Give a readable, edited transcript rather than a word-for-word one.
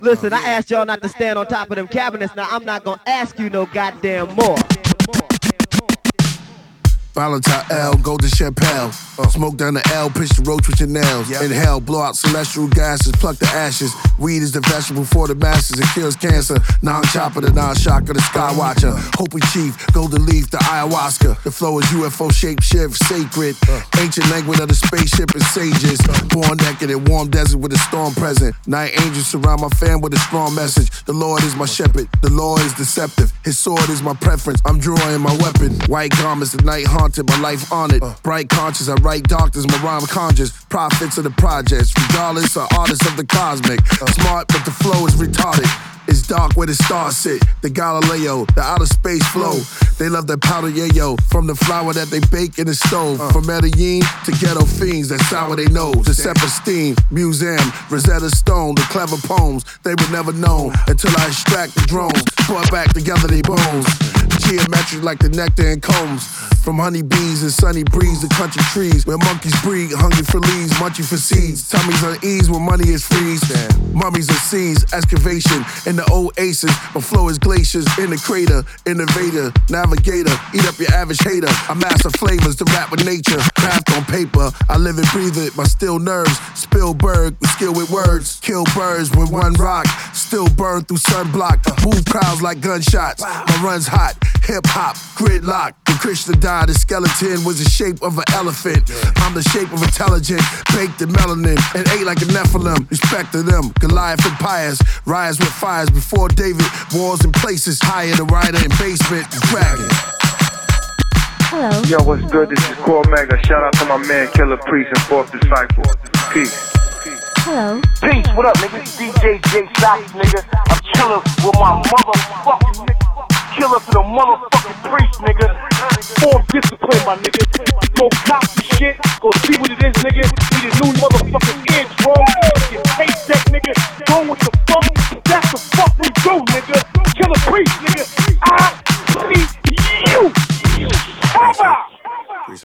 Listen, I asked y'all not to stand on top of them cabinets. Now I'm not gonna ask you no goddamn more. Volatile L, go to Chappelle. Smoke down the L, pitch the roach with your nails. Inhale, blow out celestial gases, pluck the ashes. Weed is the vegetable for the masses, it kills cancer. Non-chopper, the non-shocker, the skywatcher. Hopi chief, golden leaf, the ayahuasca. The flow is UFO shape shift, sacred. Ancient language of the spaceship and sages. Born naked in warm desert with a storm present. Night angels surround my fam with a strong message. The Lord is my shepherd, the Lord is deceptive. His sword is my preference, I'm drawing my weapon. White garments, the night haunted, my life honored. Bright conscious, I write doctors, my rhyme conjures. Prophets of the projects, regardless of artists of the cosmic. Smart, but the flow is retarded. It's dark where the stars sit. The Galileo, the outer space flow. They love that powder yayo. From the flour that they bake in the stove. From Medellin to ghetto fiends, that's sour they know. The Sepistine, Museum, Rosetta Stone. The clever poems they would never know until I extract the drones. Brought back together they bones. Geometric like the nectar and combs. From honeybees and sunny breeze to country trees. Where monkeys breed, hungry for leaves, munching for seeds. Tummies on ease where money is freeze. Mummies of seas, excavation in the oasis. My flow is glaciers in the crater. Innovator, navigator, eat up your average hater. I master flavors to rap with nature. Craft on paper, I live and breathe it. My still nerves, Spielberg with skill with words. Kill birds with one rock. Still burn through sunblock. Move crowds like gunshots. My run's hot, hip hop, gridlock. When Krishna died, his skeleton was the shape of an elephant. I'm the shape of intelligence, baked in melanin, and ate like a Nephilim. Respect to them, Goliath and pious. Rise with fires before David. Wars in places higher than rider in basement. Dragon. Hello. Yo, what's good? This is Cormega. Shout out to my man Killer Priest and Fourth Disciple. Peace. Hello. Peace, what up, nigga? DJ J Socks, nigga. I'm chillin' with my motherfucking nigga. Killer for the motherfucking priest, nigga. Form discipline, my nigga. Go cop the shit. Go see what it is, nigga. We the new motherfucking